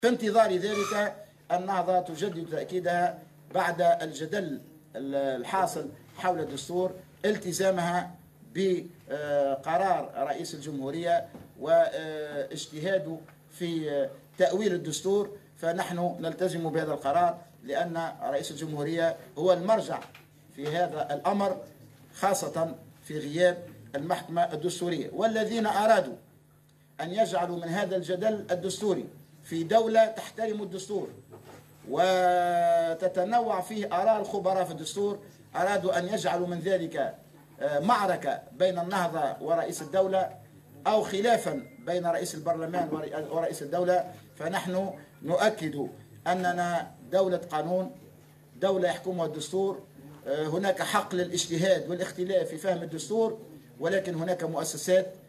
في انتظار ذلك النهضة تجدد تأكيدها بعد الجدل الحاصل حول الدستور التزامها بقرار رئيس الجمهورية واجتهاده في تأويل الدستور. فنحن نلتزم بهذا القرار لأن رئيس الجمهورية هو المرجع في هذا الأمر، خاصة في غياب المحكمة الدستورية. والذين أرادوا أن يجعلوا من هذا الجدل الدستوري في دولة تحترم الدستور وتتنوع فيه آراء الخبراء في الدستور، أرادوا أن يجعلوا من ذلك معركة بين النهضة ورئيس الدولة أو خلافا بين رئيس البرلمان ورئيس الدولة. فنحن نؤكد أننا دولة قانون، دولة يحكمها الدستور، هناك حق للاجتهاد والاختلاف في فهم الدستور، ولكن هناك مؤسسات